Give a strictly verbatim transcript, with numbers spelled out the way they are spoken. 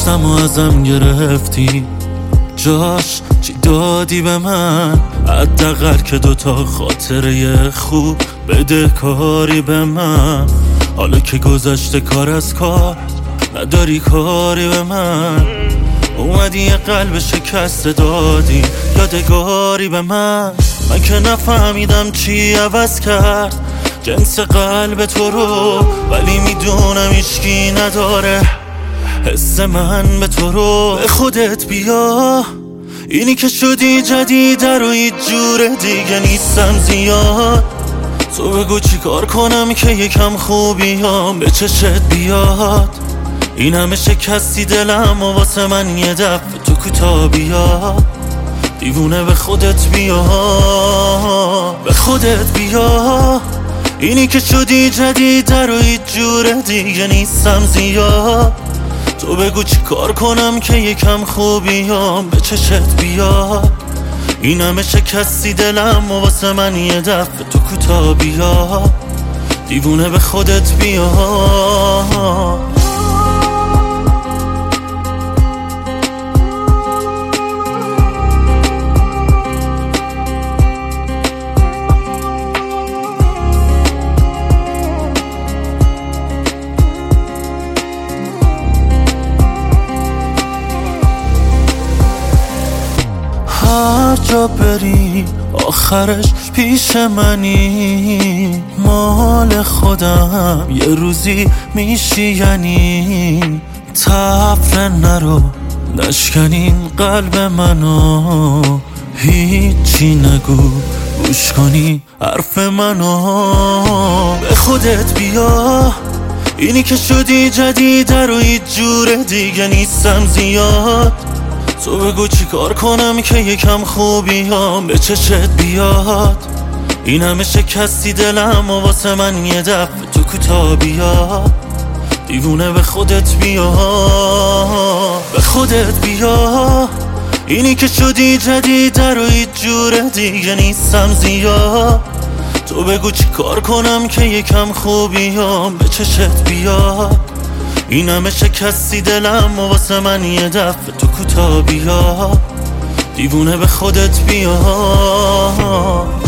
داشتم و ازم گرفتی، جاش چی دادی به من؟ حداقل که دوتا خاطره خوب بده کاری به من. حالا که گذشته کار از کار، نداری کاری به من. اومدی یه قلب شکسته دادی یادگاری به من. من که نفهمیدم چی عوض کرد جنس قلب تو رو، ولی میدونم هیچکی نداره حس من به تو رو. به خودت بیا، اینی که شدی جدیده رو هیچ جور دیگه نیستم زیاد. تو بگو چی کار کنم که یکم خوبیام به چشت بیاد. این همه شکستی دلم و واسه من یه دفعه تو کوتا بیا. دیوونه به خودت بیا، به خودت بیا. اینی که شدی جدیده رو هیچ جور دیگه نیستم زیاد. تو بگو چی کار کنم که یکم خوبیام به چشت بیاد. این همه شکستی دلم و واسه من یه دفعه تو کوتا بیا. دیوونه به خودت بیا. هر جا بری آخرش پیش منی، مال خودم یه روزی میشی یعنی. تفره نرو نشکنین قلب منو، هیچی نگو گوش کنی حرف منو. به خودت بیا، اینی که شدی جدیده رو هیچ جور دیگه نیستم زیاد. تو بگو چی کار کنم که یکم خوبیام به چشت بیاد. این همه شکستی دلم و واسه من یه دفعه تو کوتا بیا. دیوونه به خودت بیا، به خودت بیا. اینی که شدی جدیده رو هیچ جور دیگه نیستم زیاد. تو بگو چی کار کنم که یکم خوبیام به چشت بیاد. این همه شکستی دلم و واسه من یه دفعه تو کوتا بیا. دیوونه به خودت بیا.